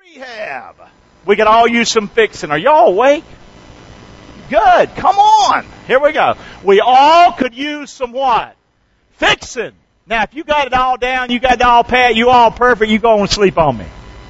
Rehab. We could all use some fixing. Are y'all awake? Good. Come on. Here we go. We all could use some what? Fixing. Now, if you got it all down, you got it all pat, you all perfect, you go and sleep on me.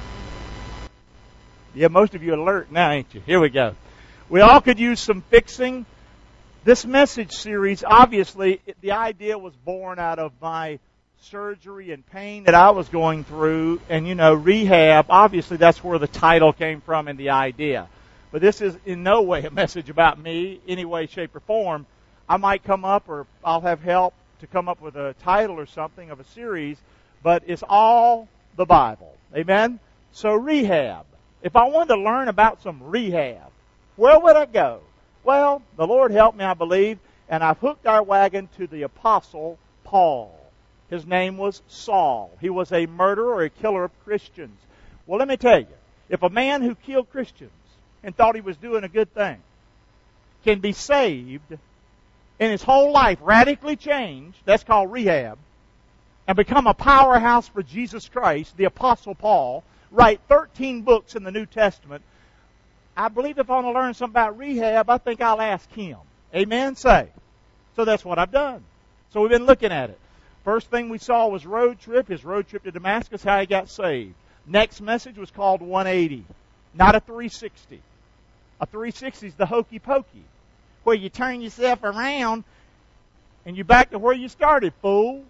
Yeah, most of you are alert now, ain't you? Here we go. We all could use some fixing. This message series, obviously, the idea was born out of my surgery and pain that I was going through. And, rehab, obviously that's where the title came from and the idea. But this is in no way a message about me, any way, shape, or form. I might come up, or I'll have help to come up with a title or something of a series, but it's all the Bible. Amen? So rehab. If I wanted to learn about some rehab, where would I go? Well, the Lord helped me, I believe, and I've hooked our wagon to the Apostle Paul. His name was Saul. He was a murderer or a killer of Christians. Well, let me tell you, if a man who killed Christians and thought he was doing a good thing can be saved and his whole life radically changed, that's called rehab, and become a powerhouse for Jesus Christ, the Apostle Paul, write 13 books in the New Testament, I believe if I want to learn something about rehab, I think I'll ask him. Amen? Say. So that's what I've done. So we've been looking at it. First thing we saw was his road trip to Damascus, how he got saved. Next message was called 180, not a 360. A 360 is the hokey pokey, where you turn yourself around and you're back to where you started, fool.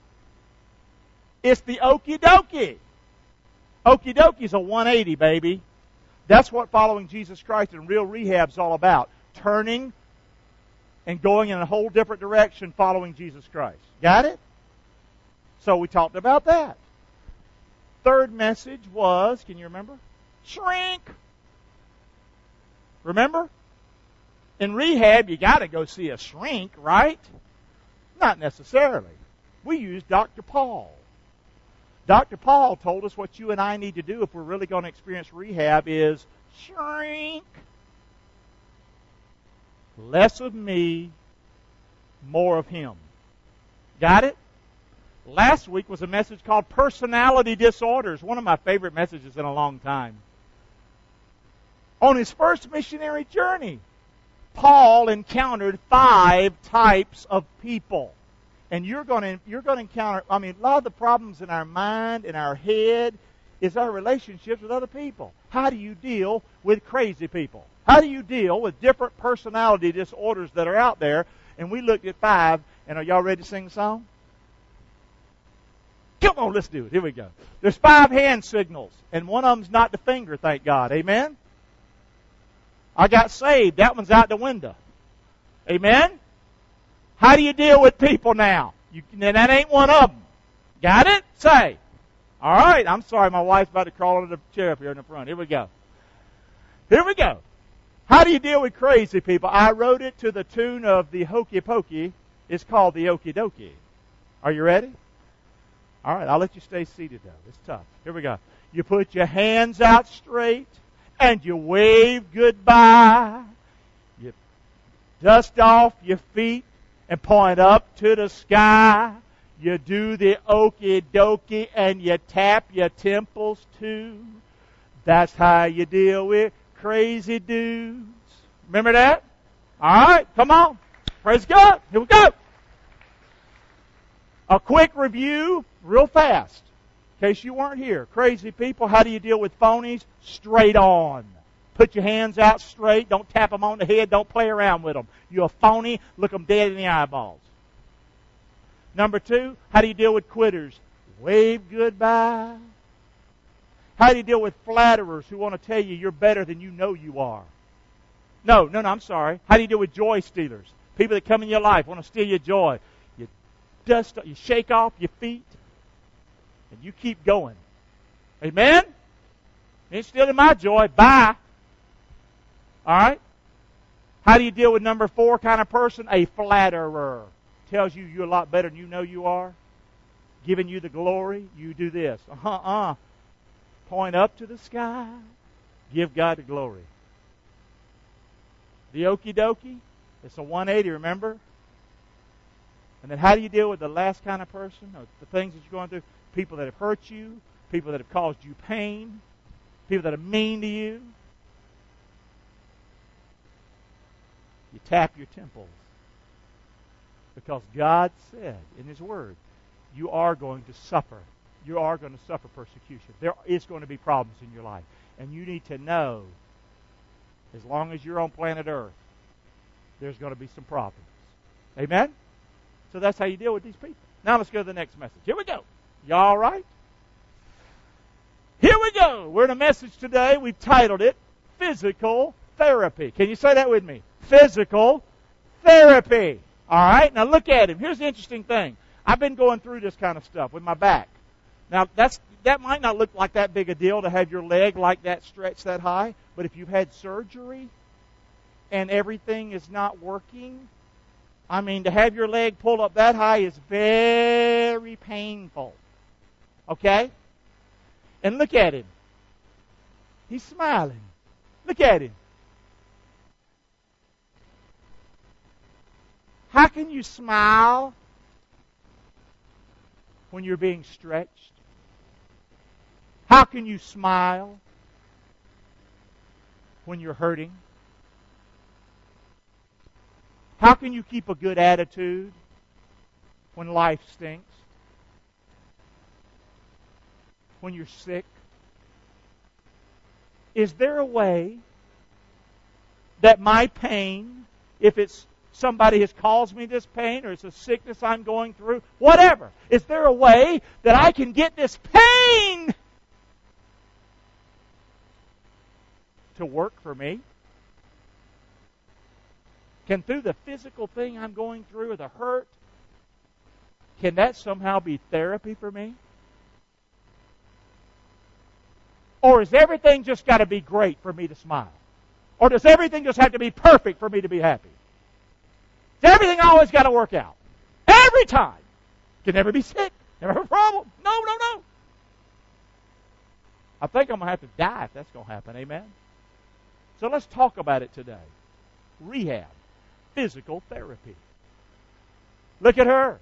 It's the okie dokie. Okie dokie is a 180, baby. That's what following Jesus Christ and real rehab's all about. Turning and going in a whole different direction following Jesus Christ. Got it? So we talked about that. Third message was, can you remember? Shrink. Remember? In rehab, you got to go see a shrink, right? Not necessarily. We used Dr. Paul. Dr. Paul told us what you and I need to do if we're really going to experience rehab is shrink. Less of me, more of him. Got it? Last week was a message called Personality Disorders, one of my favorite messages in a long time. On his first missionary journey, Paul encountered 5 types of people. And you're going to encounter, a lot of the problems in our mind, in our head, is our relationships with other people. How do you deal with crazy people? How do you deal with different personality disorders that are out there? And we looked at 5, and are y'all ready to sing the song? Come on, let's do it. Here we go. There's 5 hand signals, and one of them's not the finger, thank God. Amen? I got saved. That one's out the window. Amen? How do you deal with people now? That ain't one of them. Got it? Say. All right. I'm sorry. My wife's about to crawl under the chair up here in the front. Here we go. Here we go. How do you deal with crazy people? I wrote it to the tune of the Hokey Pokey. It's called the Okie Dokie. Are you ready? All right. I'll let you stay seated, though. It's tough. Here we go. You put your hands out straight and you wave goodbye. You dust off your feet and point up to the sky. You do the okie dokie and you tap your temples too. That's how you deal with crazy dudes. Remember that? All right, come on. Praise God. Here we go. A quick review, real fast, in case you weren't here. Crazy people, how do you deal with phonies? Straight on. Put your hands out straight. Don't tap them on the head. Don't play around with them. You're a phony. Look them dead in the eyeballs. Number 2, how do you deal with quitters? Wave goodbye. How do you deal with flatterers who want to tell you you're better than you know you are? No, I'm sorry. How do you deal with joy stealers? People that come in your life want to steal your joy. You shake off your feet, and you keep going. Amen? Ain't stealing my joy. Bye. All right? How do you deal with number 4 kind of person? A flatterer. Tells you you're a lot better than you know you are. Giving you the glory. You do this. Point up to the sky. Give God the glory. The okie dokie. It's a 180, remember? And then how do you deal with the last kind of person? Or the things that you're going through? People that have hurt you. People that have caused you pain. people that are mean to you. You tap your temples. Because God said in His Word, you are going to suffer. You are going to suffer persecution. There is going to be problems in your life. And you need to know, as long as you're on planet Earth, there's going to be some problems. Amen? So that's how you deal with these people. Now let's go to the next message. Here we go. Y'all all right? Here we go. We're in a message today. We've titled it, Physical Therapy. Can you say that with me? Physical Therapy. All right? Now look at him. Here's the interesting thing. I've been going through this kind of stuff with my back. Now, that might not look like that big a deal to have your leg like that stretched that high, but if you've had surgery and everything is not working, I mean, to have your leg pulled up that high is very painful. Okay? And look at him. He's smiling. Look at him. How can you smile when you're being stretched? How can you smile when you're hurting? How can you keep a good attitude when life stinks? When you're sick? Is there a way that my pain, if it's somebody has caused me this pain or it's a sickness I'm going through, whatever, is there a way that I can get this pain to work for me? Can through the physical thing I'm going through or the hurt, can that somehow be therapy for me? Or is everything just got to be great for me to smile? Or does everything just have to be perfect for me to be happy? Does everything always got to work out? Every time. Can never be sick. Never have a problem. No. I think I'm going to have to die if that's going to happen. Amen? So let's talk about it today. Rehab. Physical therapy. Look at her.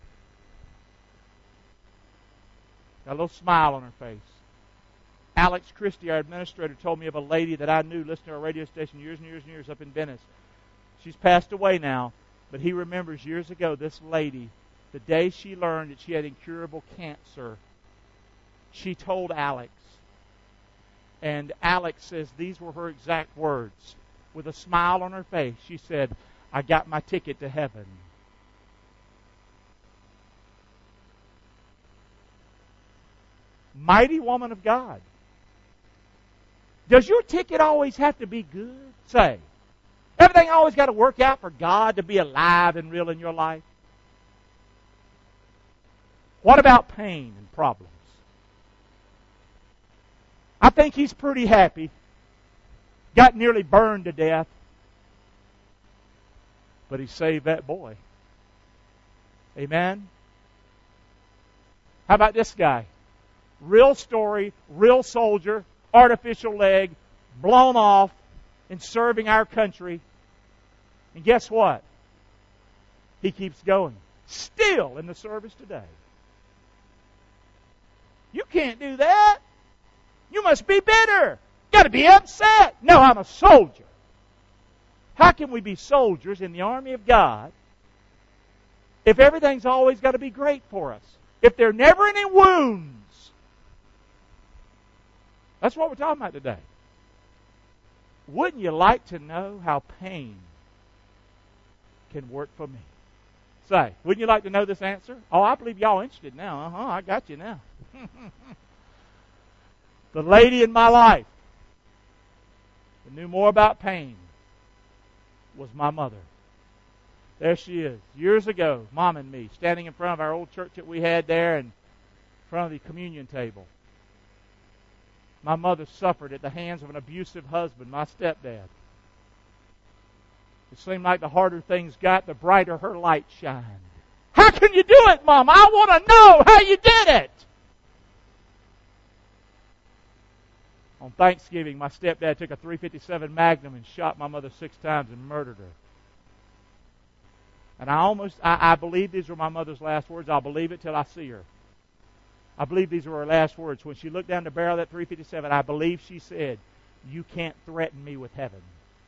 Got a little smile on her face. Alex Christie, our administrator, told me of a lady that I knew listening to our radio station years and years and years up in Venice. She's passed away now, but he remembers years ago this lady, the day she learned that she had incurable cancer, she told Alex. And Alex says these were her exact words. With a smile on her face, she said, I got my ticket to heaven. Mighty woman of God. Does your ticket always have to be good? Say. Everything always got to work out for God to be alive and real in your life? What about pain and problems? I think he's pretty happy. Got nearly burned to death. But he saved that boy. Amen? How about this guy? Real story, real soldier, artificial leg, blown off, and serving our country. And guess what? He keeps going. Still in the service today. You can't do that. You must be bitter. Got to be upset. No, I'm a soldier. How can we be soldiers in the army of God if everything's always got to be great for us? If there are never any wounds? That's what we're talking about today. Wouldn't you like to know how pain can work for me? Say, wouldn't you like to know this answer? Oh, I believe y'all interested now. I got you now. The lady in my life that knew more about pain was my mother. There she is. Years ago, Mom and me, standing in front of our old church that we had there in front of the communion table. My mother suffered at the hands of an abusive husband, my stepdad. It seemed like the harder things got, the brighter her light shined. How can you do it, Mom? I want to know how you did it. On Thanksgiving, my stepdad took a .357 Magnum and shot my mother 6 times and murdered her. And I believe these were my mother's last words. I'll believe it till I see her. I believe these were her last words. When she looked down the barrel of that 357, I believe she said, "You can't threaten me with heaven."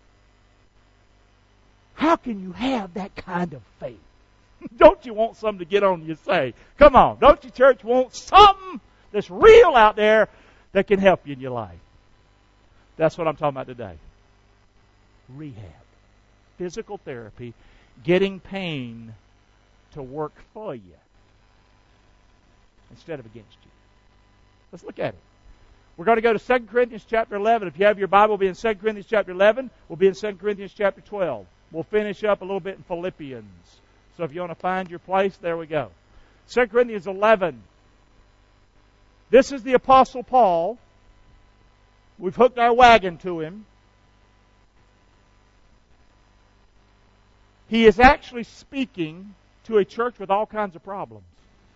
How can you have that kind of faith? Don't you want something to get on you say? Come on, don't you, church, want something that's real out there that can help you in your life? That's what I'm talking about today. Rehab. Physical therapy. Getting pain to work for you instead of against you. Let's look at it. We're going to go to 2 Corinthians chapter 11. If you have your Bible, we'll be in 2 Corinthians chapter 11. We'll be in 2 Corinthians chapter 12. We'll finish up a little bit in Philippians. So if you want to find your place, there we go. 2 Corinthians 11. This is the Apostle Paul. We've hooked our wagon to him. He is actually speaking to a church with all kinds of problems.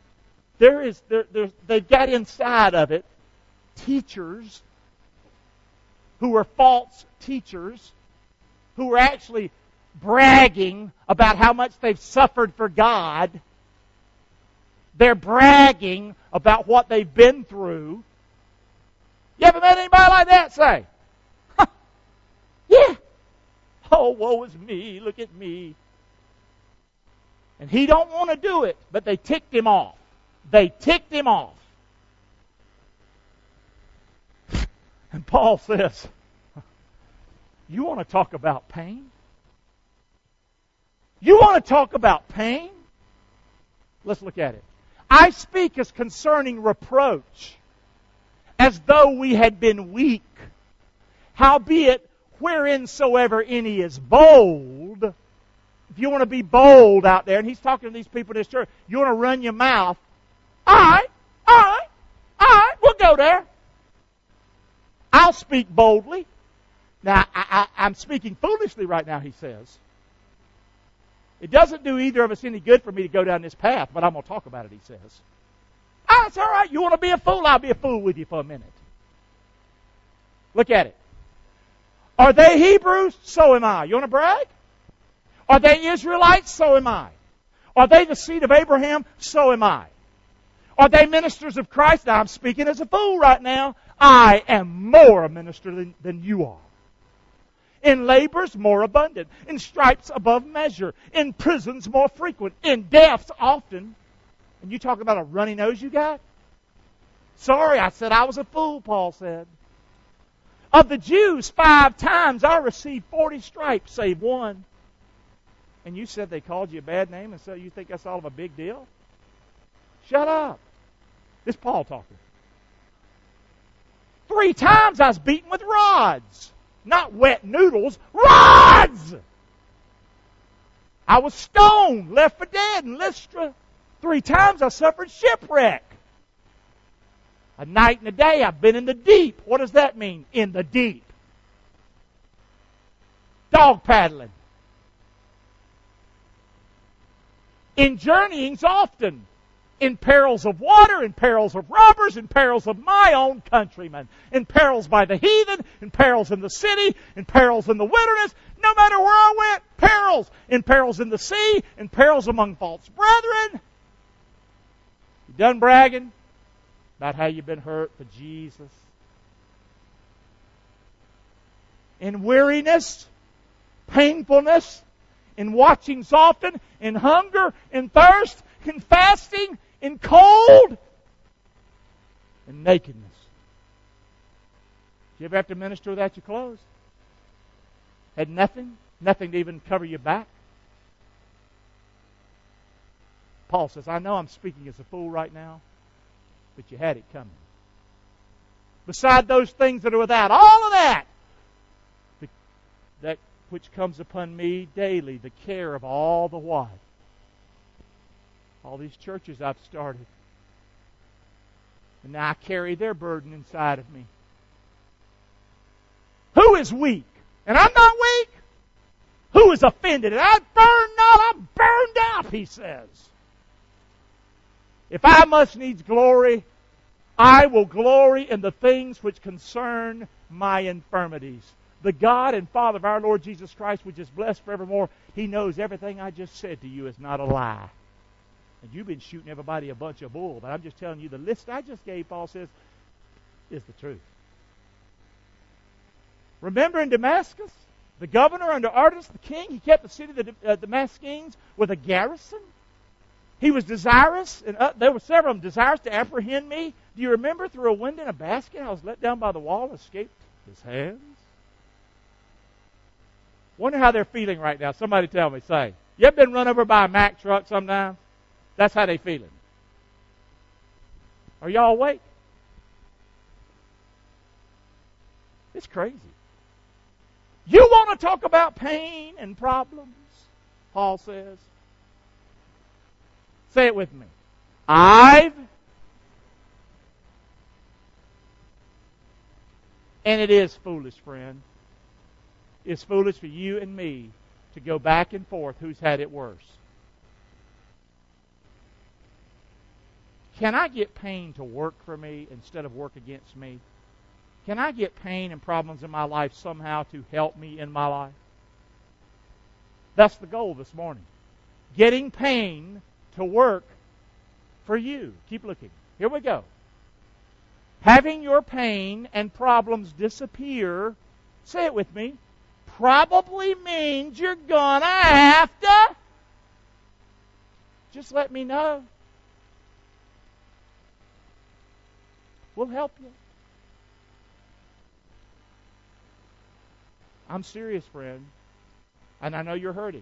They've got inside of it teachers who are false teachers, who are actually bragging about how much they've suffered for God. They're bragging about what they've been through. You ever met anybody like that? Say, yeah. Oh, woe is me. Look at me. And he don't want to do it, but they ticked him off. They ticked him off. And Paul says, you want to talk about pain? You want to talk about pain? Let's look at it. I speak as concerning reproach, as though we had been weak. Howbeit, whereinsoever any is bold, if you want to be bold out there, and he's talking to these people in this church, you want to run your mouth, all right, we'll go there. I'll speak boldly. Now, I'm speaking foolishly right now, he says. It doesn't do either of us any good for me to go down this path, but I'm going to talk about it, he says. It's all right. You want to be a fool? I'll be a fool with you for a minute. Look at it. Are they Hebrews? So am I. You want to brag? Are they Israelites? So am I. Are they the seed of Abraham? So am I. Are they ministers of Christ? Now, I'm speaking as a fool right now. I am more a minister than you are. In labors more abundant. In stripes above measure. In prisons more frequent. In deaths often. And you talk about a runny nose you got? Sorry, I said I was a fool, Paul said. Of the Jews, 5 times I received 40 stripes, save one. And you said they called you a bad name, and so you think that's all of a big deal? Shut up. This is Paul talking. 3 times I was beaten with rods. Not wet noodles, rods! I was stoned, left for dead in Lystra. 3 times I suffered shipwreck. A night and a day I've been in the deep. What does that mean? In the deep. Dog paddling. In journeyings often. In perils of water, in perils of robbers, in perils of my own countrymen, in perils by the heathen, in perils in the city, in perils in the wilderness, no matter where I went, perils. In perils in the sea, in perils among false brethren. You done bragging about how you've been hurt for Jesus? In weariness, painfulness, in watchings often, in hunger, in thirst, in fasting, in cold, in nakedness. Did you ever have to minister without your clothes? Had nothing? Nothing to even cover your back? Paul says, I know I'm speaking as a fool right now, but you had it coming. Beside those things that are without, all of that, that which comes upon me daily, the care of all the what? All these churches I've started. And now I carry their burden inside of me. Who is weak? And I'm not weak. Who is offended? And I burn not, I'm burned out, he says. If I must needs glory, I will glory in the things which concern my infirmities. The God and Father of our Lord Jesus Christ, which is blessed forevermore, He knows everything I just said to you is not a lie. And you've been shooting everybody a bunch of bull, but I'm just telling you the list I just gave, Paul says, is the truth. Remember in Damascus, the governor under Artaxerxes the king, he kept the city of the Damascenes with a garrison. He was desirous, and there were several of them, desirous to apprehend me. Do you remember through a window in a basket I was let down by the wall and escaped his hands? Wonder how they're feeling right now. Somebody tell me, say. You ever been run over by a Mack truck sometime? That's how they feeling. Are y'all awake? It's crazy. You want to talk about pain and problems? Paul says. Say it with me. And it is foolish, friend. It's foolish for you and me to go back and forth who's had it worse. Can I get pain to work for me instead of work against me? Can I get pain and problems in my life somehow to help me in my life? That's the goal this morning. Getting pain to work for you. Keep looking. Here we go. Having your pain and problems disappear, say it with me, probably means you're going to have to just let me know. We'll help you. I'm serious, friend. And I know you're hurting.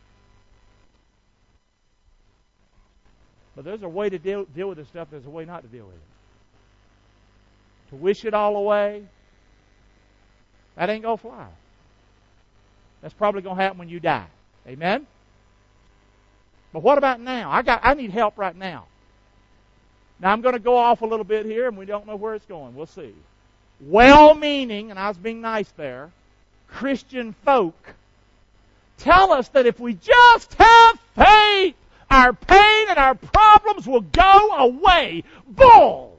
But there's a way to deal with this stuff. There's a way not to deal with it. To wish it all away, that ain't going to fly. That's probably going to happen when you die. Amen? But what about now? I need help right now. Now I'm going to go off a little bit here, and we don't know where it's going. We'll see. Well-meaning, and I was being nice there, Christian folk tell us that if we just have faith, our pain and our problems will go away. Bull!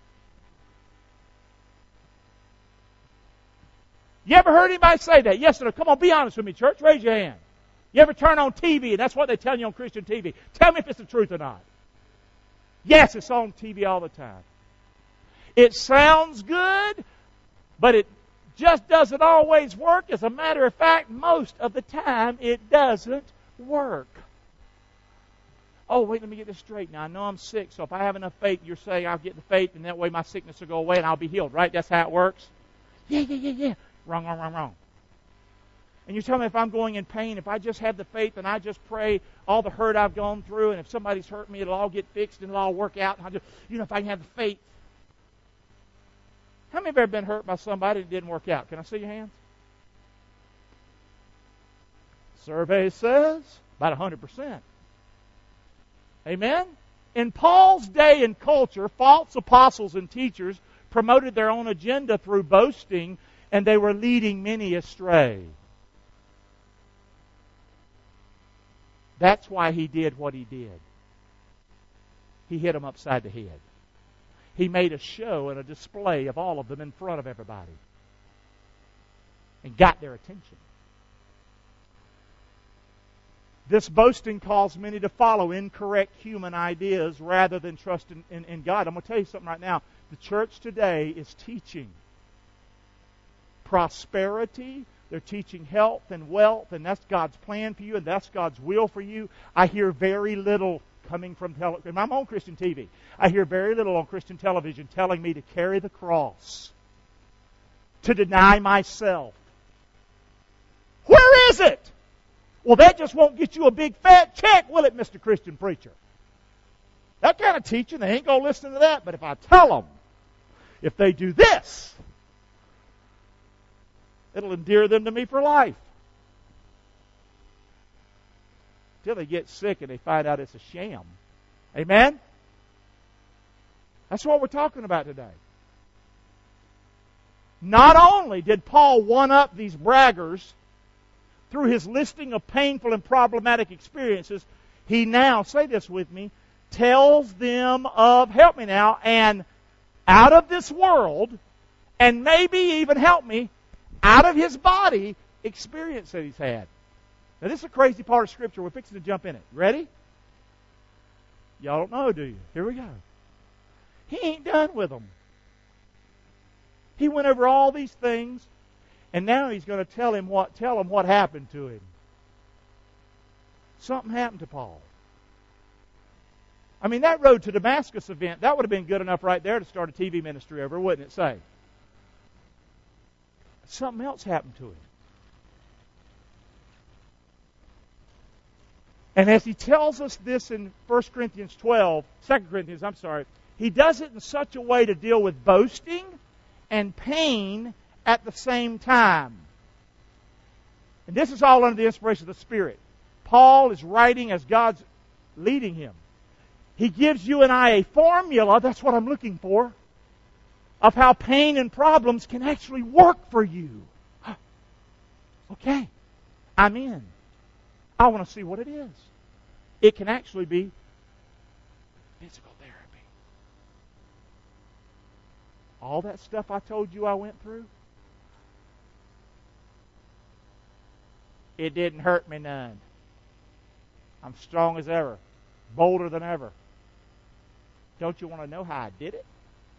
You ever heard anybody say that? Yes or no? Come on, be honest with me, church. Raise your hand. You ever turn on TV, and that's what they tell you on Christian TV. Tell me if it's the truth or not. Yes, it's on TV all the time. It sounds good, but it just doesn't always work. As a matter of fact, most of the time, it doesn't work. Oh, wait, let me get this straight now. I know I'm sick, so if I have enough faith, you're saying I'll get the faith, and that way my sickness will go away, and I'll be healed, right? That's how it works? Yeah. Wrong. And you tell me if I'm going in pain, if I just have the faith and I just pray all the hurt I've gone through, and if somebody's hurt me, it'll all get fixed and it'll all work out. And I just, if I can have the faith. How many have ever been hurt by somebody and it didn't work out? Can I see your hands? Survey says about 100%. Amen? In Paul's day and culture, false apostles and teachers promoted their own agenda through boasting, and they were leading many astray. That's why he did what he did. He hit them upside the head. He made a show and a display of all of them in front of everybody and got their attention. This boasting caused many to follow incorrect human ideas rather than trust in God. I'm going to tell you something right now. The church today is teaching prosperity. They're teaching health and wealth, and that's God's plan for you, and that's God's will for you. I hear very little coming from television. I'm on Christian TV. I hear very little on Christian television telling me to carry the cross, to deny myself. Where is it? Well, that just won't get you a big fat check, will it, Mr. Christian preacher? That kind of teaching, they ain't going to listen to that. But if I tell them, if they do this, it'll endear them to me for life. Till they get sick and they find out it's a sham. Amen? That's what we're talking about today. Not only did Paul one-up these braggers through his listing of painful and problematic experiences, he now, say this with me, tells them of, help me now, and out of this world, and maybe even, help me, out of his body experience that he's had. Now this is a crazy part of Scripture. We're fixing to jump in it. Ready? Y'all don't know, do you? Here we go. He ain't done with them. He went over all these things, and now he's going to tell them what happened to him. Something happened to Paul. I mean, that road to Damascus event, that would have been good enough right there to start a TV ministry over, wouldn't it say? Something else happened to him. And as he tells us this in 2 Corinthians, he does it in such a way to deal with boasting and pain at the same time. And this is all under the inspiration of the Spirit. Paul is writing as God's leading him. He gives you and I a formula, that's what I'm looking for, of how pain and problems can actually work for you. Okay, I'm in. I want to see what it is. It can actually be physical therapy. All that stuff I told you I went through, it didn't hurt me none. I'm strong as ever, bolder than ever. Don't you want to know how I did it?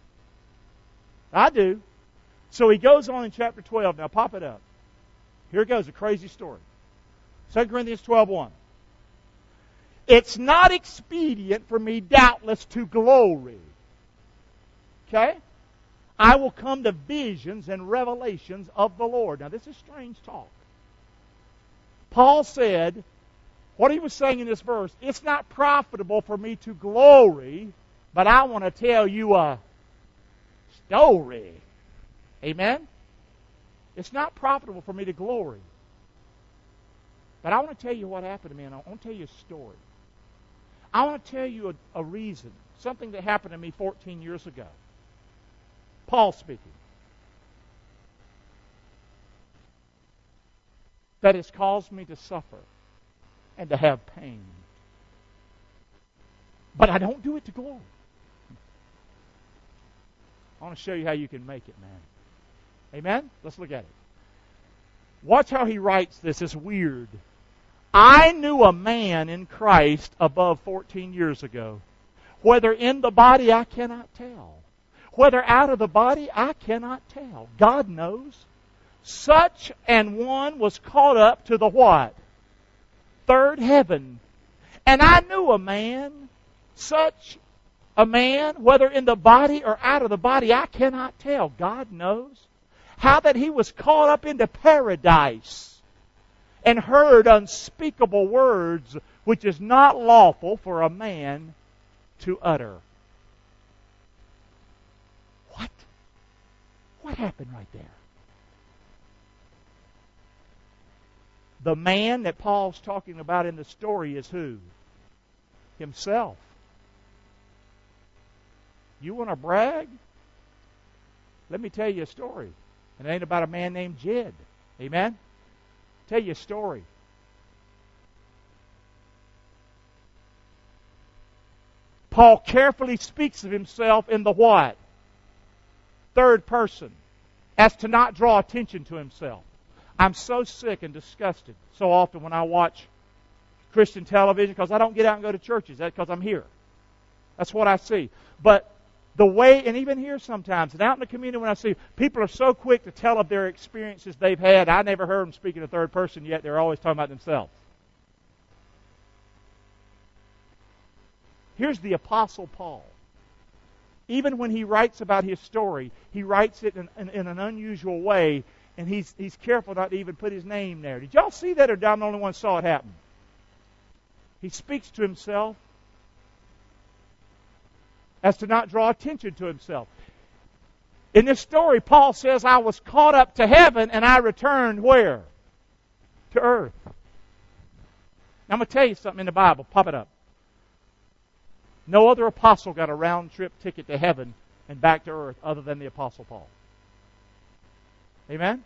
I do. So he goes on in chapter 12. Now pop it up. Here goes, a crazy story. 2 Corinthians 12:1. It's not expedient for me, doubtless, to glory. Okay? I will come to visions and revelations of the Lord. Now this is strange talk. Paul said, what he was saying in this verse, it's not profitable for me to glory, but I want to tell you a story. Amen? It's not profitable for me to glory. But I want to tell you what happened to me, and I want to tell you a story. I want to tell you a reason, something that happened to me 14 years ago. Paul speaking. That has caused me to suffer and to have pain. But I don't do it to glory. I want to show you how you can make it, man. Amen? Let's look at it. Watch how he writes this. It's weird. I knew a man in Christ above 14 years ago. Whether in the body, I cannot tell. Whether out of the body, I cannot tell. God knows. Such an one was caught up to the what? Third heaven. And I knew a man, such a man, whether in the body or out of the body, I cannot tell. God knows. How that he was caught up into paradise and heard unspeakable words which is not lawful for a man to utter. What? What happened right there? The man that Paul's talking about in the story is who? Himself. You want to brag? Let me tell you a story. And it ain't about a man named Jed. Amen? Tell you a story. Paul carefully speaks of himself in the what? Third person. As to not draw attention to himself. I'm so sick and disgusted so often when I watch Christian television because I don't get out and go to churches. That's because I'm here. That's what I see. But the way, and even here sometimes, and out in the community when I see, people are so quick to tell of their experiences they've had. I never heard them speak in the third person yet. They're always talking about themselves. Here's the Apostle Paul. Even when he writes about his story, he writes it in an unusual way, and he's careful not to even put his name there. Did y'all see that, or I'm the only one who saw it happen? He speaks to himself as to not draw attention to himself. In this story, Paul says, I was caught up to heaven and I returned where? To earth. Now I'm going to tell you something in the Bible. Pop it up. No other apostle got a round-trip ticket to heaven and back to earth other than the Apostle Paul. Amen?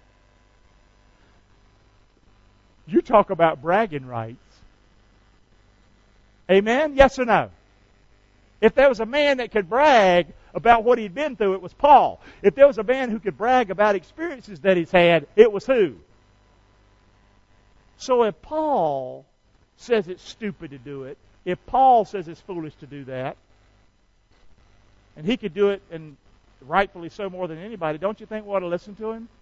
You talk about bragging rights. Amen? Yes or no? If there was a man that could brag about what he'd been through, it was Paul. If there was a man who could brag about experiences that he's had, it was who? So if Paul says it's stupid to do it, If Paul says it's foolish to do that, and he could do it, and rightfully so more than anybody, don't you think we ought to listen to him?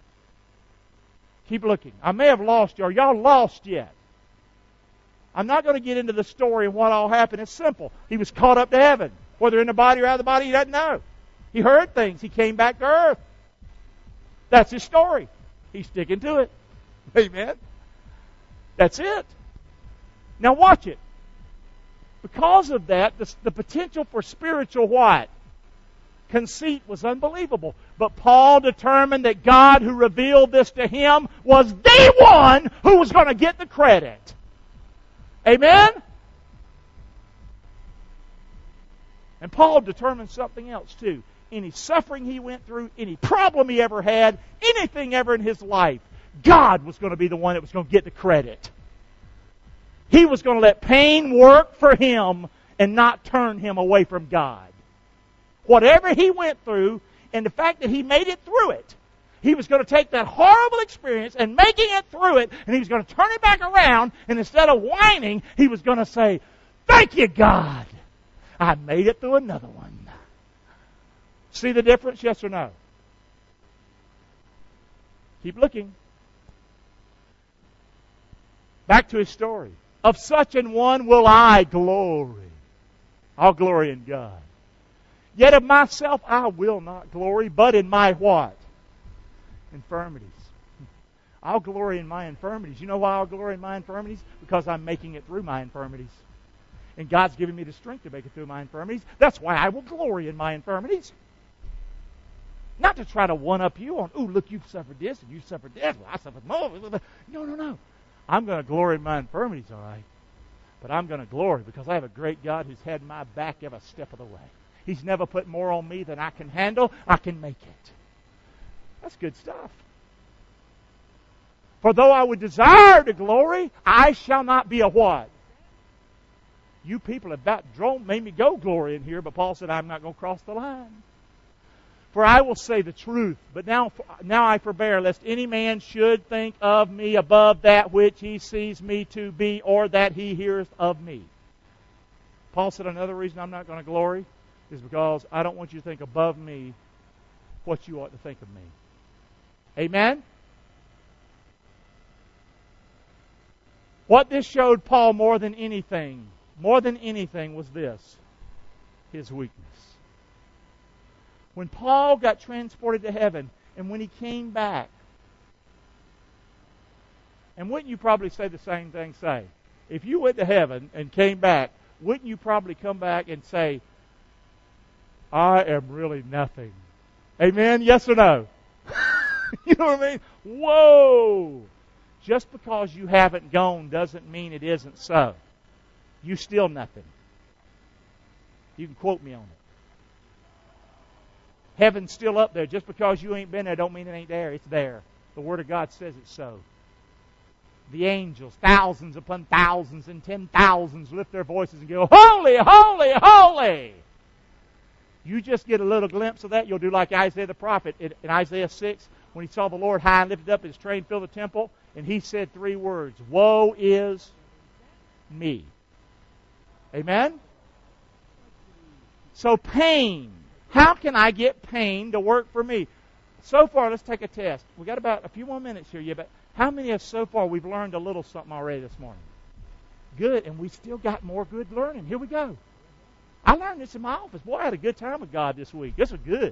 Keep looking. I may have lost you. Are y'all lost yet? I'm not going to get into the story and what all happened. It's simple. He was caught up to heaven. Whether in the body or out of the body, he doesn't know. He heard things. He came back to earth. That's his story. He's sticking to it. Amen. That's it. Now watch it. Because of that, the potential for spiritual what? Conceit was unbelievable. But Paul determined that God who revealed this to him was the one who was going to get the credit. Amen? And Paul determined something else too. Any suffering he went through, any problem he ever had, anything ever in his life, God was going to be the one that was going to get the credit. He was going to let pain work for him and not turn him away from God. Whatever he went through, and the fact that he made it through it, he was going to take that horrible experience and making it through it, and he was going to turn it back around, and instead of whining, he was going to say, "Thank you, God. I made it through another one." See the difference, yes or no? Keep looking. Back to his story. Of such an one will I glory. I'll glory in God. Yet of myself I will not glory, but in my what? Infirmities. I'll glory in my infirmities. You know why I'll glory in my infirmities? Because I'm making it through my infirmities. And God's giving me the strength to make it through my infirmities. That's why I will glory in my infirmities. Not to try to one-up you on, "Ooh, look, you've suffered this and you've suffered that. Well, I suffered more." No. I'm going to glory in my infirmities, all right. But I'm going to glory because I have a great God who's had my back every step of the way. He's never put more on me than I can handle. I can make it. That's good stuff. For though I would desire to glory, I shall not be a what? You people have about made me go glory in here, but Paul said I'm not going to cross the line. For I will say the truth, but now I forbear, lest any man should think of me above that which he sees me to be, or that he hears of me. Paul said another reason I'm not going to glory is because I don't want you to think above me what you ought to think of me. Amen? What this showed Paul more than anything, was this: his weakness. When Paul got transported to heaven, and when he came back, and wouldn't you probably say the same thing, say? If you went to heaven and came back, wouldn't you probably come back and say, "I am really nothing"? Amen? Yes or no? You know what I mean? Whoa! Just because you haven't gone doesn't mean it isn't so. You still nothing. You can quote me on it. Heaven's still up there. Just because you ain't been there don't mean it ain't there. It's there. The Word of God says it's so. The angels, thousands upon thousands and 10,000s, lift their voices and go, "Holy, holy, holy!" You just get a little glimpse of that, you'll do like Isaiah the prophet in Isaiah 6, when he saw the Lord high and lifted up, his train filled the temple, and he said 3 words, "Woe is me." Amen? So pain. How can I get pain to work for me? So far, let's take a test. We've got about a few more minutes here. But how many of us so far we've learned a little something already this morning? Good, and we still got more good learning. Here we go. I learned this in my office. Boy, I had a good time with God this week. This was good.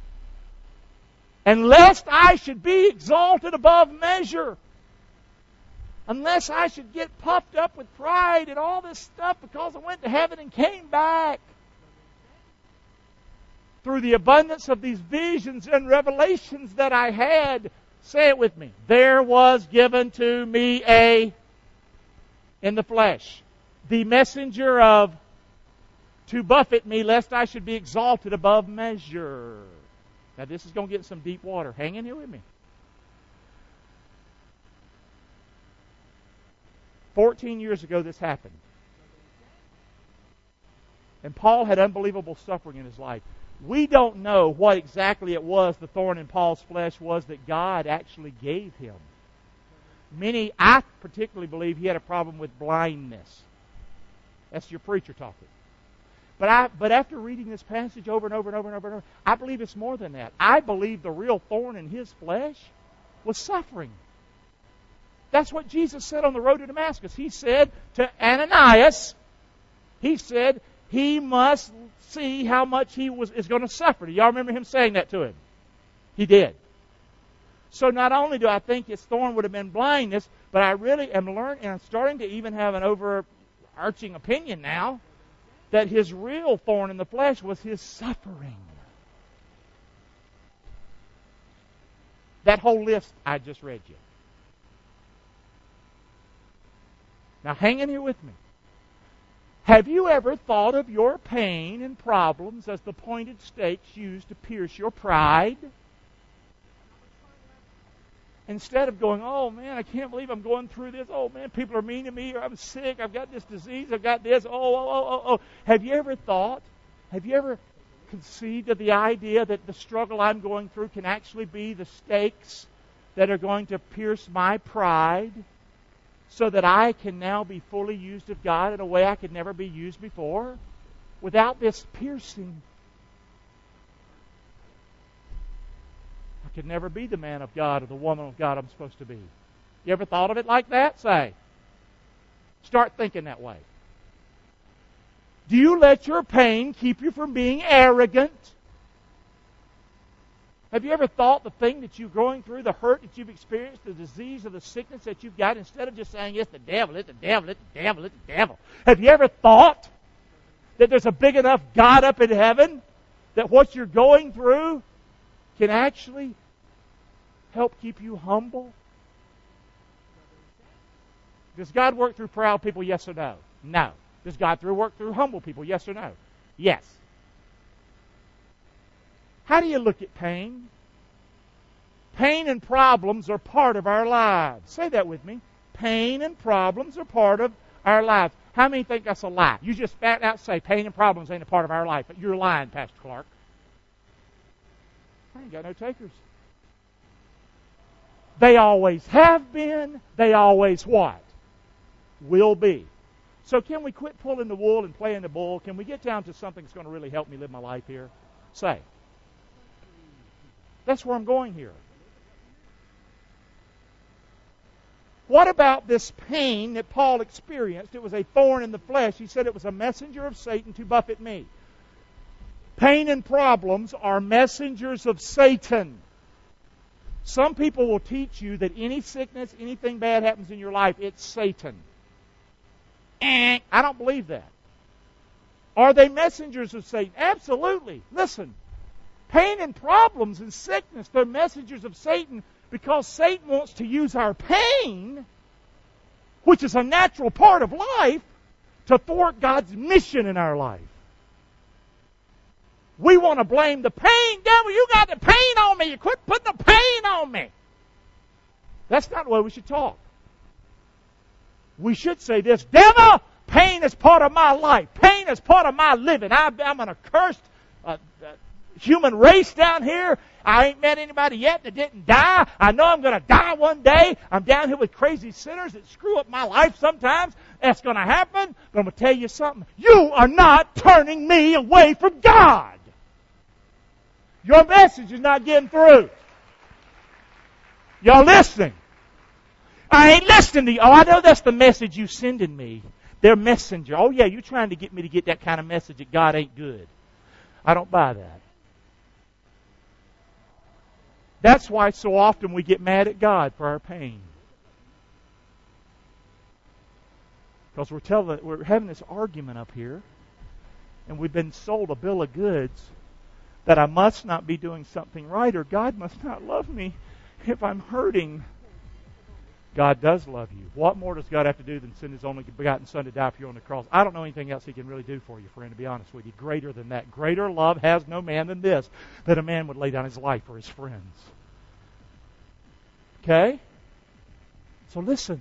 "And lest I should be exalted above measure," unless I should get puffed up with pride and all this stuff because I went to heaven and came back. Through the abundance of these visions and revelations that I had, say it with me, there was given to me in the flesh, the messenger of, to buffet me, lest I should be exalted above measure. Now this is going to get some deep water. Hang in here with me. 14 years ago this happened. And Paul had unbelievable suffering in his life. We don't know what exactly it was, the thorn in Paul's flesh was that God actually gave him. I particularly believe he had a problem with blindness. That's your preacher talking. But after reading this passage over and over and over and over and over, I believe it's more than that. I believe the real thorn in his flesh was suffering. That's what Jesus said on the road to Damascus. He said to Ananias, he said he must see how much he is going to suffer. Do y'all remember him saying that to him? He did. So not only do I think his thorn would have been blindness, but I really am learning, and I'm starting to even have an overarching opinion now, that his real thorn in the flesh was his suffering. That whole list I just read you. Now hang in here with me. Have you ever thought of your pain and problems as the pointed stakes used to pierce your pride? Instead of going, oh man, I can't believe I'm going through this. Oh man, people are mean to me, or I'm sick, I've got this disease, I've got this. Oh. Have you ever conceived of the idea that the struggle I'm going through can actually be the stakes that are going to pierce my pride so that I can now be fully used of God in a way I could never be used before? Without this piercing, I could never be the man of God or the woman of God I'm supposed to be. You ever thought of it like that? Say. Start thinking that way. Do you let your pain keep you from being arrogant? Have you ever thought the thing that you're going through, the hurt that you've experienced, the disease or the sickness that you've got, instead of just saying, it's the devil, it's the devil, it's the devil, it's the devil. Have you ever thought that there's a big enough God up in heaven that what you're going through can actually help keep you humble? Does God work through proud people, yes or no? No. Does God work through humble people, yes or no? Yes. How do you look at pain? Pain and problems are part of our lives. Say that with me. Pain and problems are part of our lives. How many think that's a lie? You just flat out say pain and problems ain't a part of our life. But you're lying, Pastor Clark. I ain't got no takers. They always have been. They always what? Will be. So can we quit pulling the wool and playing the bull? Can we get down to something that's going to really help me live my life here? Say. That's where I'm going here. What about this pain that Paul experienced? It was a thorn in the flesh. He said it was a messenger of Satan to buffet me. Pain and problems are messengers of Satan. Some people will teach you that any sickness, anything bad happens in your life, it's Satan. I don't believe that. Are they messengers of Satan? Absolutely. Listen, pain and problems and sickness, they're messengers of Satan because Satan wants to use our pain, which is a natural part of life, to thwart God's mission in our life. We want to blame the pain. Devil, you got the pain on me. You quit putting the pain on me. That's not the way we should talk. We should say this: devil, pain is part of my life. Pain is part of my living. I'm an accursed human race down here. I ain't met anybody yet that didn't die. I know I'm going to die one day. I'm down here with crazy sinners that screw up my life sometimes. That's going to happen. But I'm going to tell you something. You are not turning me away from God. Your message is not getting through. Y'all listening? I ain't listening to you. Oh, I know that's the message you sending me. They're messenger. Oh, yeah, you're trying to get me to get that kind of message that God ain't good. I don't buy that. That's why so often we get mad at God for our pain. Because we're having this argument up here, and we've been sold a bill of goods that I must not be doing something right, or God must not love me if I'm hurting. God does love you. What more does God have to do than send His only begotten Son to die for you on the cross? I don't know anything else He can really do for you, friend, to be honest with you. Greater than that. Greater love has no man than this, that a man would lay down his life for his friends. Okay? So listen.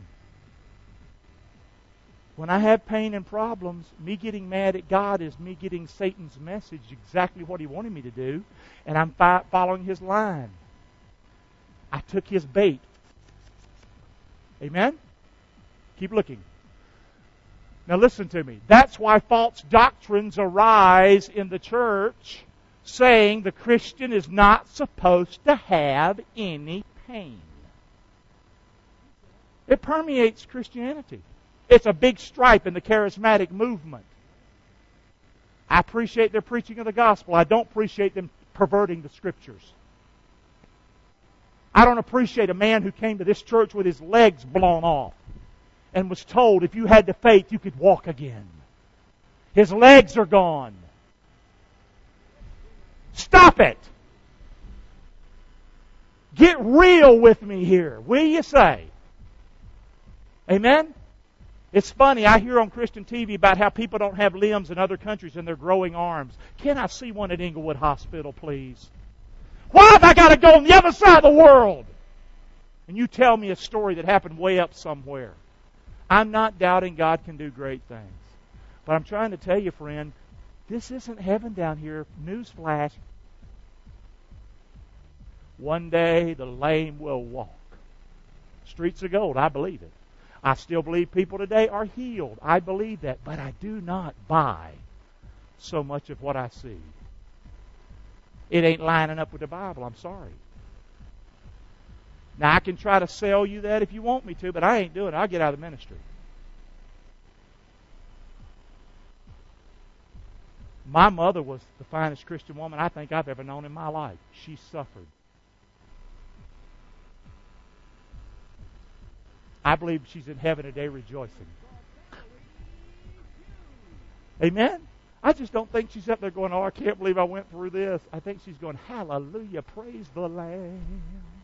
When I have pain and problems, me getting mad at God is me getting Satan's message, exactly what he wanted me to do, and I'm following his line. I took his bait. Amen? Keep looking. Now listen to me. That's why false doctrines arise in the church saying the Christian is not supposed to have any pain. It permeates Christianity. It's a big stripe in the charismatic movement. I appreciate their preaching of the gospel. I don't appreciate them perverting the Scriptures. I don't appreciate a man who came to this church with his legs blown off and was told if you had the faith you could walk again. His legs are gone. Stop it! Get real with me here, will you say? Amen? It's funny, I hear on Christian TV about how people don't have limbs in other countries and they're growing arms. Can I see one at Inglewood Hospital, please? Why have I got to go on the other side of the world? And you tell me a story that happened way up somewhere. I'm not doubting God can do great things. But I'm trying to tell you, friend, this isn't heaven down here. Newsflash. One day the lame will walk. Streets of gold, I believe it. I still believe people today are healed. I believe that. But I do not buy so much of what I see. It ain't lining up with the Bible. I'm sorry. Now, I can try to sell you that if you want me to, but I ain't doing it. I'll get out of the ministry. My mother was the finest Christian woman I think I've ever known in my life. She suffered. I believe she's in heaven today rejoicing. Amen? I just don't think she's up there going, oh, I can't believe I went through this. I think she's going, hallelujah, praise the Lamb.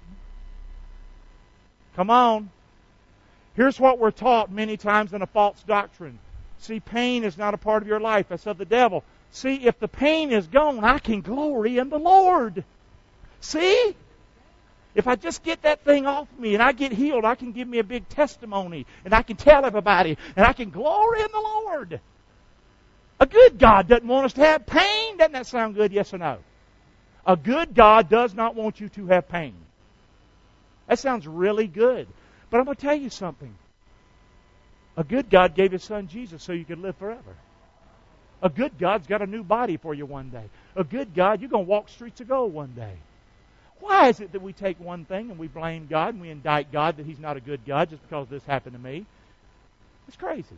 Come on. Here's what we're taught many times in a false doctrine. See, pain is not a part of your life. That's of the devil. See, if the pain is gone, I can glory in the Lord. See? If I just get that thing off me and I get healed, I can give me a big testimony and I can tell everybody and I can glory in the Lord. A good God doesn't want us to have pain. Doesn't that sound good? Yes or no? A good God does not want you to have pain. That sounds really good. But I'm going to tell you something. A good God gave His Son Jesus so you could live forever. A good God's got a new body for you one day. A good God, you're going to walk streets of gold one day. Why is it that we take one thing and we blame God and we indict God that He's not a good God just because this happened to me? It's crazy.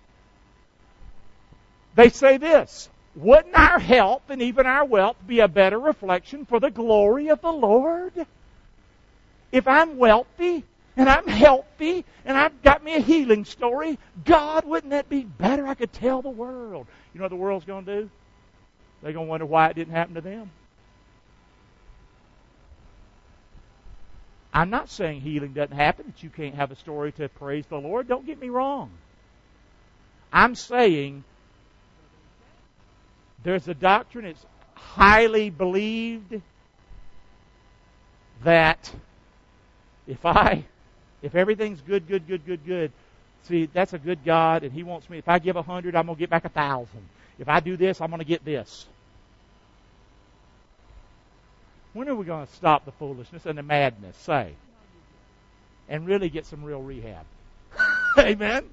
They say this, wouldn't our health and even our wealth be a better reflection for the glory of the Lord? If I'm wealthy and I'm healthy and I've got me a healing story, God, wouldn't that be better? I could tell the world. You know what the world's going to do? They're going to wonder why it didn't happen to them. I'm not saying healing doesn't happen, that you can't have a story to praise the Lord. Don't get me wrong. I'm saying there's a doctrine, it's highly believed, that if everything's good, see, that's a good God, and He wants me, if I give 100, I'm going to get back 1,000. If I do this, I'm going to get this. When are we going to stop the foolishness and the madness, say, and really get some real rehab? Amen?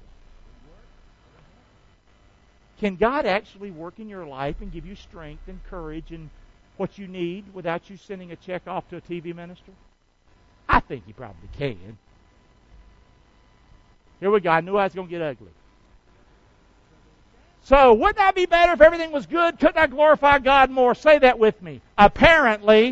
Can God actually work in your life and give you strength and courage and what you need without you sending a check off to a TV minister? I think He probably can. Here we go. I knew I was going to get ugly. So, wouldn't that be better if everything was good? Couldn't I glorify God more? Say that with me. Apparently,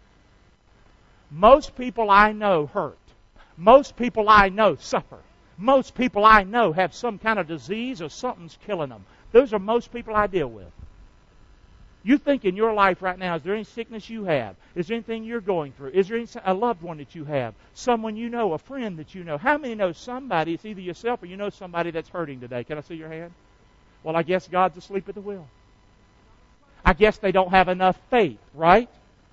most people I know hurt. Most people I know suffer. Most people I know have some kind of disease or something's killing them. Those are most people I deal with. You think in your life right now, is there any sickness you have? Is there anything you're going through? Is there a loved one that you have? Someone you know, a friend that you know? How many know somebody, it's either yourself or you know somebody that's hurting today? Can I see your hand? Well, I guess God's asleep at the wheel. I guess they don't have enough faith, right?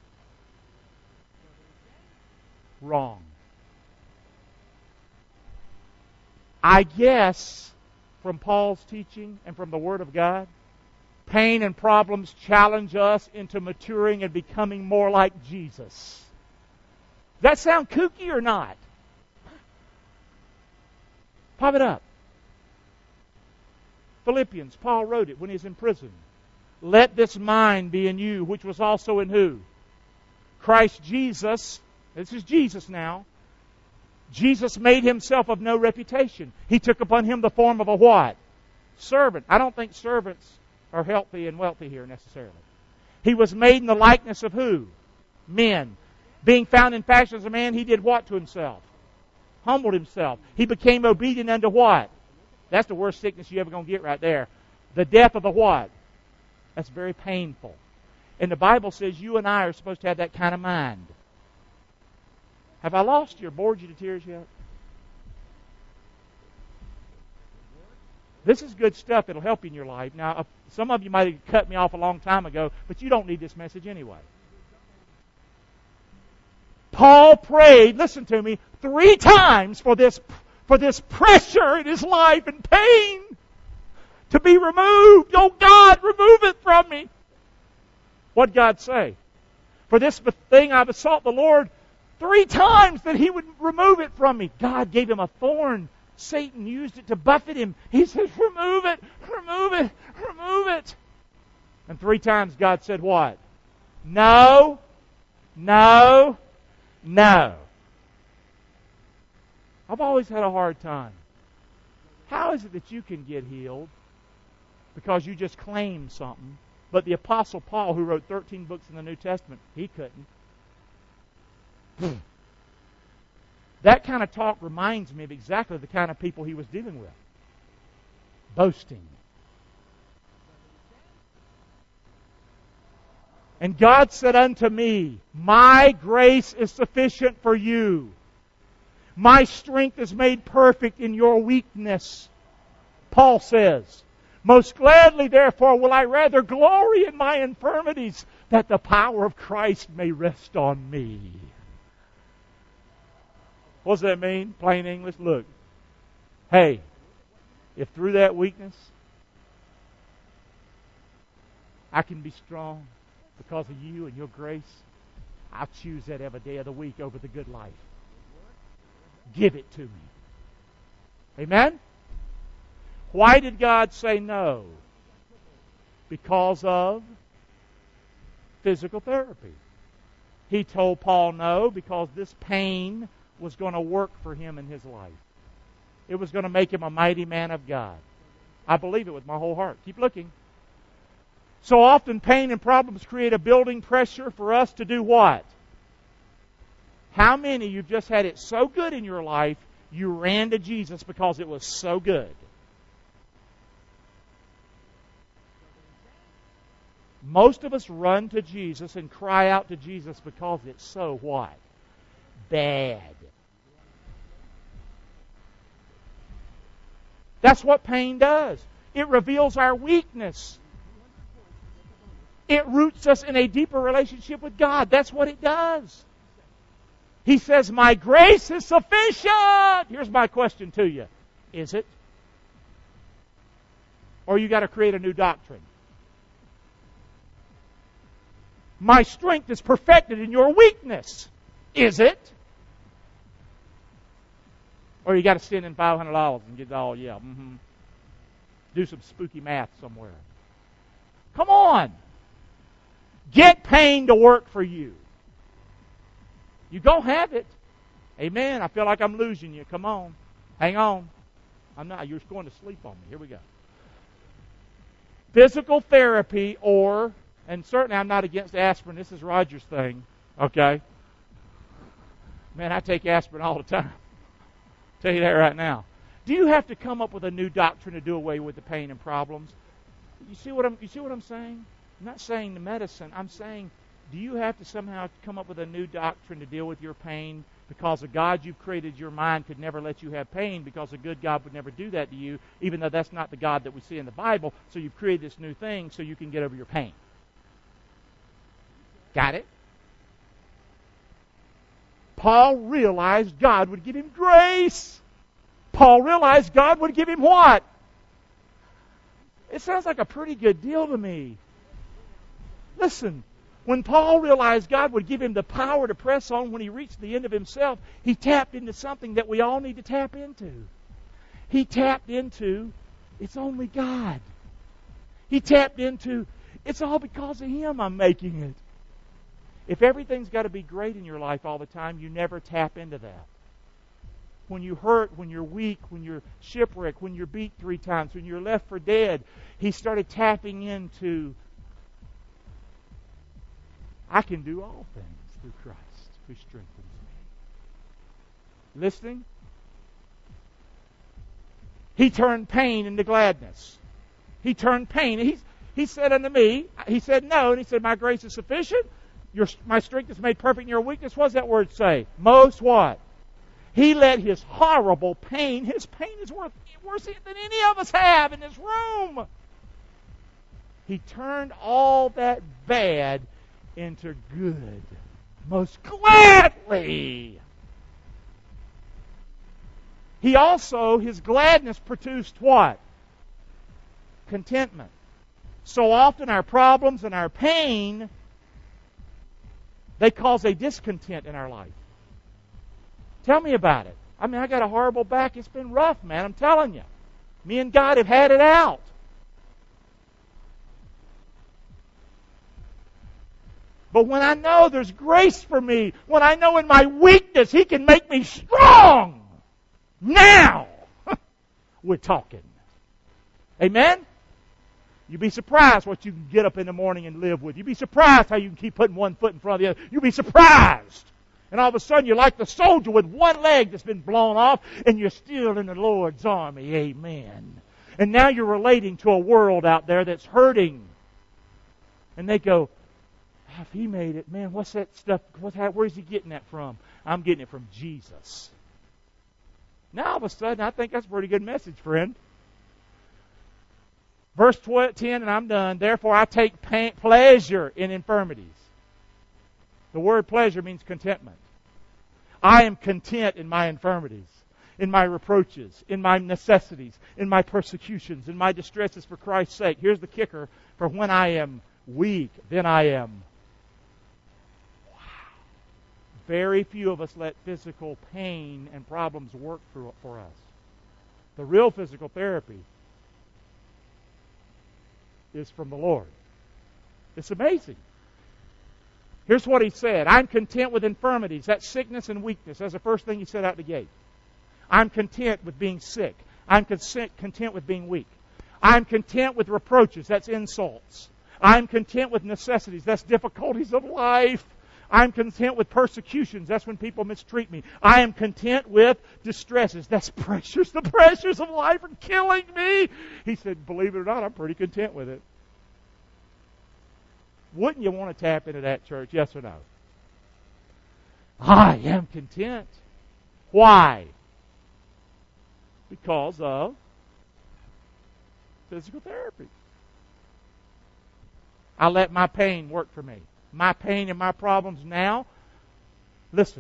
Wrong. I guess from Paul's teaching and from the Word of God, pain and problems challenge us into maturing and becoming more like Jesus. Does that sound kooky or not? Pop it up. Philippians, Paul wrote it when he was in prison. Let this mind be in you, which was also in who? Christ Jesus. This is Jesus now. Jesus made himself of no reputation. He took upon him the form of a what? Servant. I don't think servants are healthy and wealthy here necessarily. He was made in the likeness of who? Men. Being found in fashion as a man, he did what to himself? Humbled himself. He became obedient unto what? That's the worst sickness you're ever going to get right there. The death of the what? That's very painful. And the Bible says you and I are supposed to have that kind of mind. Have I lost you or bored you to tears yet? This is good stuff. It'll help you in your life. Now, some of you might have cut me off a long time ago, but you don't need this message anyway. Paul prayed, listen to me, 3 times for this pressure in his life and pain to be removed. Oh God, remove it from me. What'd God say? For this thing I besought the Lord 3 times that He would remove it from me. God gave him a thorn. Satan used it to buffet him. He says, remove it, remove it, remove it. And 3 times God said what? No, no, no. I've always had a hard time. How is it that you can get healed? Because you just claim something. But the Apostle Paul, who wrote 13 books in the New Testament, he couldn't. That kind of talk reminds me of exactly the kind of people he was dealing with. Boasting. And God said unto me, my grace is sufficient for you. My strength is made perfect in your weakness. Paul says, most gladly, therefore, will I rather glory in my infirmities, that the power of Christ may rest on me. What does that mean? Plain English. Look. Hey, if through that weakness I can be strong because of you and your grace, I'll choose that every day of the week over the good life. Give it to me. Amen? Why did God say no? Because of physical therapy. He told Paul no because this pain was going to work for him in his life. It was going to make him a mighty man of God. I believe it with my whole heart. Keep looking. So often pain and problems create a building pressure for us to do what? How many you've just had it so good in your life, you ran to Jesus because it was so good? Most of us run to Jesus and cry out to Jesus because it's so what? Bad. That's what pain does. It reveals our weakness. It roots us in a deeper relationship with God. That's what it does. He says, my grace is sufficient. Here's my question to you. Is it? Or you got to create a new doctrine? My strength is perfected in your weakness. Is it? Or you got to send in $500 and get all, do some spooky math somewhere. Come on. Get pain to work for you. You don't have it. Amen. I feel like I'm losing you. Come on. Hang on. I'm not. You're going to sleep on me. Here we go. Physical therapy and certainly I'm not against aspirin. This is Roger's thing. Okay? Man, I take aspirin all the time. Tell you that right now. Do you have to come up with a new doctrine to do away with the pain and problems? You see what I'm saying? I'm not saying the medicine. I'm saying, do you have to somehow come up with a new doctrine to deal with your pain because the God you've created your mind could never let you have pain because a good God would never do that to you, even though that's not the God that we see in the Bible. So you've created this new thing so you can get over your pain. Got it? Paul realized God would give him grace. Paul realized God would give him what? It sounds like a pretty good deal to me. Listen, when Paul realized God would give him the power to press on when he reached the end of himself, he tapped into something that we all need to tap into. He tapped into It's only God. He tapped into, it's all because of Him I'm making it. If everything's got to be great in your life all the time, you never tap into that. When you hurt, when you're weak, when you're shipwrecked, when you're beat 3 times, when you're left for dead, he started tapping into, I can do all things through Christ who strengthens me. Listening? He turned pain into gladness. He turned pain. He said unto me, he said no, and he said, my grace is sufficient. My strength is made perfect in your weakness. What does that word say? Most what? He let his horrible pain, his pain is worse than any of us have in this room. He turned all that bad into good. Most gladly. He also, his gladness produced what? Contentment. So often our problems and our pain, they cause a discontent in our life. Tell me about it. I mean, I got a horrible back. It's been rough, man. I'm telling you. Me and God have had it out. But when I know there's grace for me, when I know in my weakness He can make me strong, now we're talking. Amen? You'd be surprised what you can get up in the morning and live with. You'd be surprised how you can keep putting one foot in front of the other. You'd be surprised. And all of a sudden you're like the soldier with one leg that's been blown off and you're still in the Lord's army. Amen. And now you're relating to a world out there that's hurting. And they go, oh, if he made it, man, what's that stuff? Where's he getting that from? I'm getting it from Jesus. Now all of a sudden I think that's a pretty good message, friend. Verse 10, and I'm done. Therefore I take pleasure in infirmities. The word pleasure means contentment. I am content in my infirmities, in my reproaches, in my necessities, in my persecutions, in my distresses for Christ's sake. Here's the kicker. For when I am weak, then I am. Wow. Very few of us let physical pain and problems work for us. The real physical therapy is from the Lord. It's amazing. Here's what he said. I'm content with infirmities. That's sickness and weakness. That's the first thing he said out the gate. I'm content with being sick. I'm content with being weak. I'm content with reproaches. That's insults. I'm content with necessities. That's difficulties of life. I'm content with persecutions. That's when people mistreat me. I am content with distresses. That's pressures. The pressures of life are killing me. He said, believe it or not, I'm pretty content with it. Wouldn't you want to tap into that, church? Yes or no? I am content. Why? Because of physical therapy. I let my pain work for me. My pain and my problems now, listen,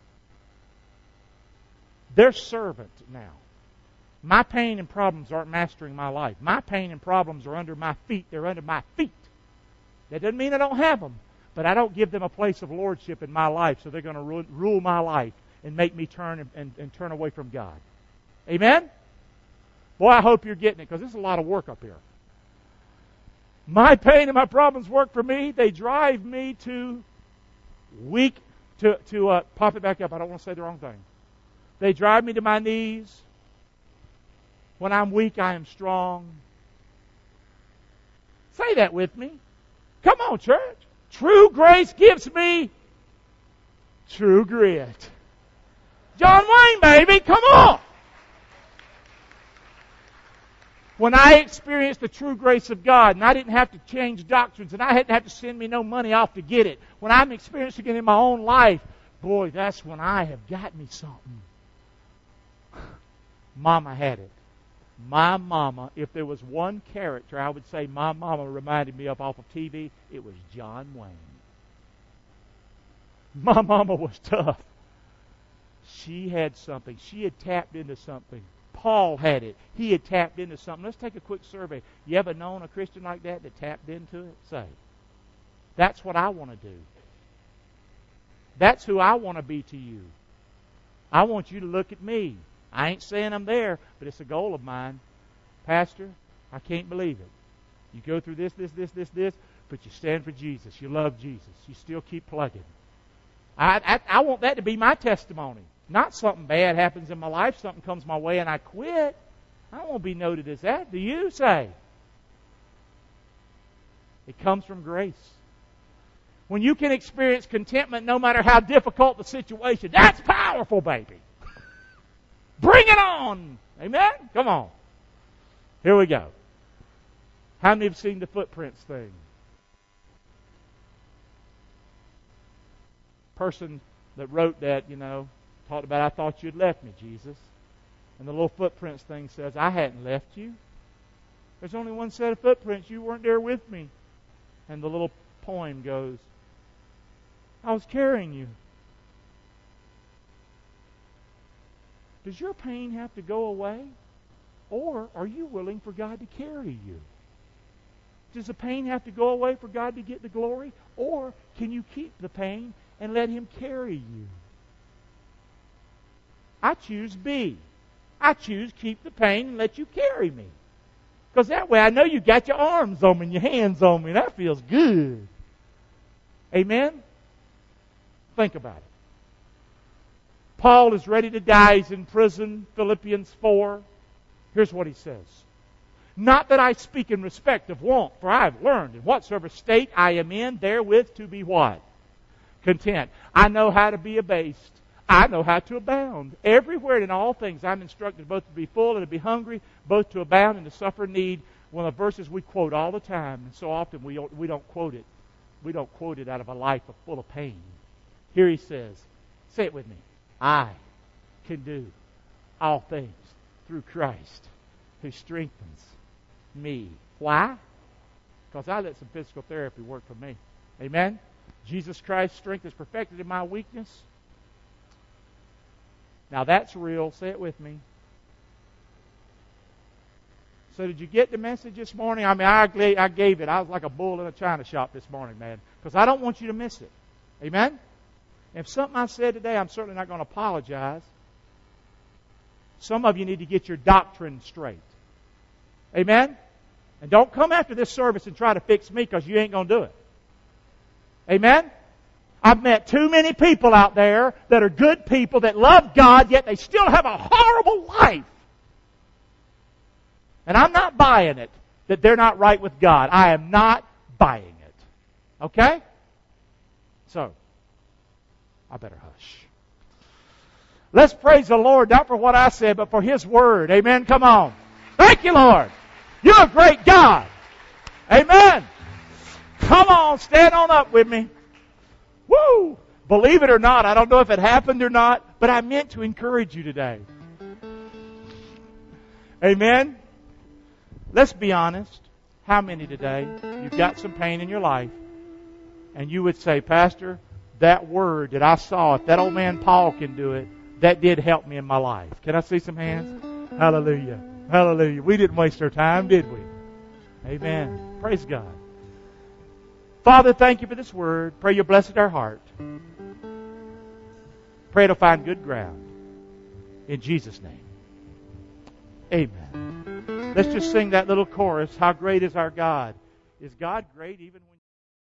they're servant now. My pain and problems aren't mastering my life. My pain and problems are under my feet. They're under my feet. That doesn't mean I don't have them, but I don't give them a place of lordship in my life, so they're going to rule my life and make me turn and turn away from God. Amen? Boy, I hope you're getting it, because this is a lot of work up here. My pain and my problems work for me. They drive me to pop it back up. I don't want to say the wrong thing. They drive me to my knees. When I'm weak, I am strong. Say that with me. Come on, church. True grace gives me true grit. John Wayne, baby, come on. When I experienced the true grace of God, and I didn't have to change doctrines, and I didn't have to send me no money off to get it, when I'm experiencing it in my own life, boy, that's when I have got me something. Mama had it. My mama, if there was one character I would say my mama reminded me of off of TV, it was John Wayne. My mama was tough. She had something. She had tapped into something. Paul had it. He had tapped into something. Let's take a quick survey. You ever known a Christian like that tapped into it? Say, that's what I want to do. That's who I want to be to you. I want you to look at me. I ain't saying I'm there, but it's a goal of mine. Pastor, I can't believe it. You go through this, but you stand for Jesus. You love Jesus. You still keep plugging. I want that to be my testimony. Not something bad happens in my life, something comes my way and I quit. I won't be noted as that. Do you say? It comes from grace. When you can experience contentment no matter how difficult the situation, that's powerful, baby. Bring it on. Amen? Come on. Here we go. How many have seen the footprints thing? Person that wrote that, talked about, I thought you'd left me, Jesus. And the little footprints thing says, I hadn't left you. There's only one set of footprints. You weren't there with me. And the little poem goes, I was carrying you. Does your pain have to go away? Or are you willing for God to carry you? Does the pain have to go away for God to get the glory? Or can you keep the pain and let Him carry you? I choose B. I choose keep the pain and let you carry me. Because that way I know you got your arms on me and your hands on me. That feels good. Amen? Think about it. Paul is ready to die. He's in prison. Philippians 4. Here's what he says. Not that I speak in respect of want, for I have learned in whatsoever state I am in, therewith to be what? Content. I know how to be abased. I know how to abound. Everywhere and in all things I'm instructed both to be full and to be hungry, both to abound and to suffer need. One of the verses we quote all the time, and so often we don't quote it. We don't quote it out of a life full of pain. Here he says, say it with me. I can do all things through Christ who strengthens me. Why? Because I let some physical therapy work for me. Amen? Jesus Christ's strength is perfected in my weakness. Now that's real. Say it with me. So did you get the message this morning? I mean, I gave it. I was like a bull in a china shop this morning, man. Because I don't want you to miss it. Amen? If something I said today, I'm certainly not going to apologize. Some of you need to get your doctrine straight. Amen? And don't come after this service and try to fix me because you ain't going to do it. Amen? I've met too many people out there that are good people that love God, yet they still have a horrible life. And I'm not buying it that they're not right with God. I am not buying it. Okay? So, I better hush. Let's praise the Lord, not for what I said, but for His Word. Amen? Come on. Thank you, Lord. You're a great God. Amen. Come on, stand on up with me. Woo! Believe it or not, I don't know if it happened or not, but I meant to encourage you today. Amen? Let's be honest. How many today, you've got some pain in your life, and you would say, Pastor, that word that I saw, if that old man Paul can do it, that did help me in my life. Can I see some hands? Hallelujah. Hallelujah. We didn't waste our time, did we? Amen. Praise God. Father, thank you for this word. Pray you bless our heart. Pray it'll find good ground. In Jesus' name. Amen. Let's just sing that little chorus. How great is our God? Is God great even when